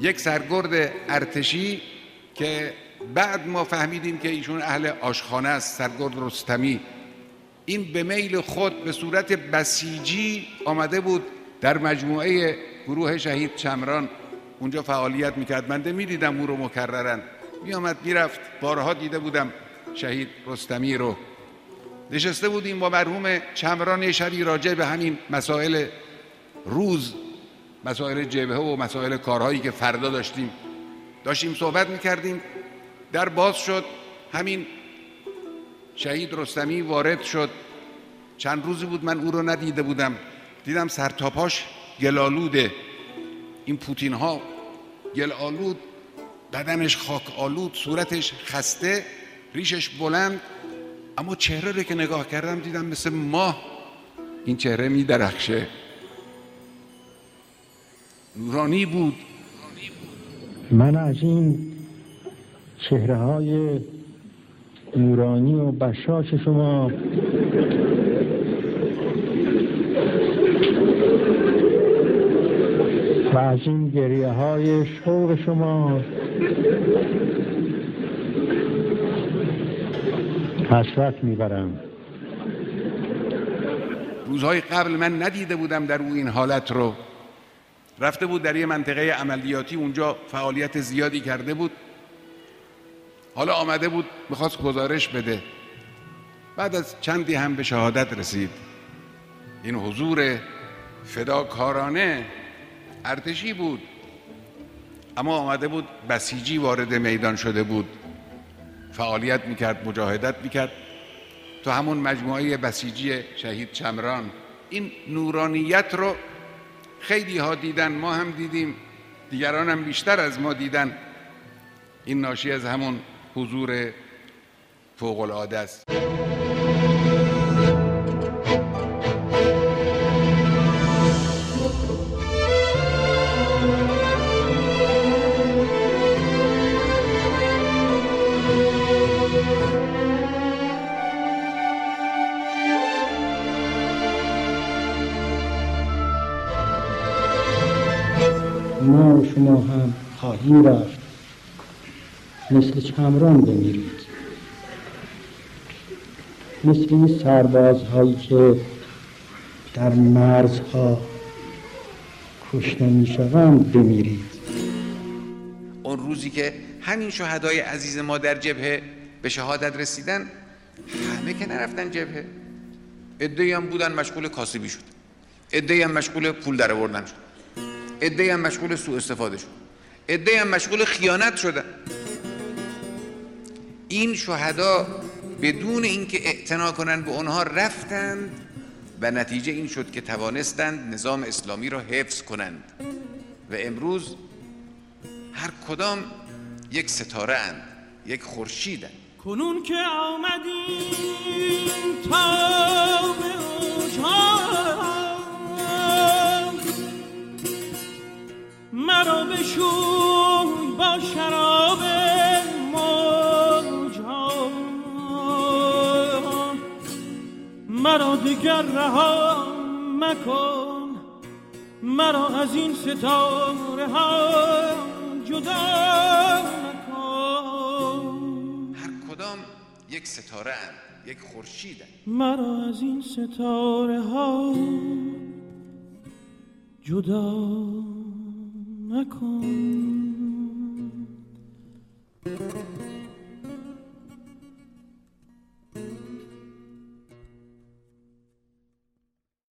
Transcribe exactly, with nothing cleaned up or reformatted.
یک سرگرد ارتشی که بعد ما فهمیدیم که ایشون اهل آشخانه است، سرگرد رستمی، این به میل خود به صورت بسیجی آمده بود در مجموعه گروه شهید چمران اونجا فعالیت میکرد. من میدیدم او رو مکررن، میامد میرفت، بارها دیده بودم شهید رستمی رو. نشسته بودیم با مرحوم چمران شبی راجع به همین مسائل روز، مسائل جبهه و مسائل کارهایی که فردا داشتیم داشتیم صحبت میکردیم. در باز شد، همین شهید رستمی وارد شد. چند روزی بود من او رو ندیده بودم، دیدم سرتاپاش گلالوده، این پوتین ها گل آلود، بدنش خاک آلود، صورتش خسته، ریشش بلند، اما چهره رو که نگاه کردم دیدم مثل ماه این چهره می درخشه، نورانی بود. من از این چهره های نورانی و بشاش شما و از این گریه های شوق شما حسرت میبرم. روزهای قبل من ندیده بودم در او این حالت رو. رفته بود در یه منطقه عملیاتی، اونجا فعالیت زیادی کرده بود، حالا آمده بود میخواست گزارش بده. بعد از چندی هم به شهادت رسید. این حضور فداکارانه ارتشی بود، اما آمده بود بسیجی وارد میدان شده بود، فعالیت میکرد، مجاهدت میکرد تو همون مجموعه بسیجی شهید چمران. این نورانیت رو خیلی ها دیدن، ما هم دیدیم، دیگران هم بیشتر از ما دیدن. این ناشی از همون حضور فوق العاده است. ما و شما هم خواهیم رفت مثل چمران بمیرید، مثل این سربازهایی که در مرزها کشته میشوند بمیرید. اون روزی که همین شهدای عزیز ما در جبهه به شهادت رسیدن، همه که نرفتن جبهه، عده‌ای هم بودن مشغول کاسبی شد، عده‌ای هم مشغول پول در آوردن شد، عده‌ای هم مشغول سوء استفاده شد، عده‌ای هم مشغول خیانت شدن. این شهدا بدون اینکه اعتنا کنند به اونها رفتند و نتیجه این شد که توانستند نظام اسلامی را حفظ کنند و امروز هر کدام یک ستاره اند، یک خورشیدند. کنون که آمدیم تا به اوجها، مرا بشوی با شراب موجها، مرا دگر رها مکن، مرا از این ستاره ها جدا مکن. هر کدام یک ستاره اند، یک خورشیدند. مرا از این ستاره ها جدا مکن.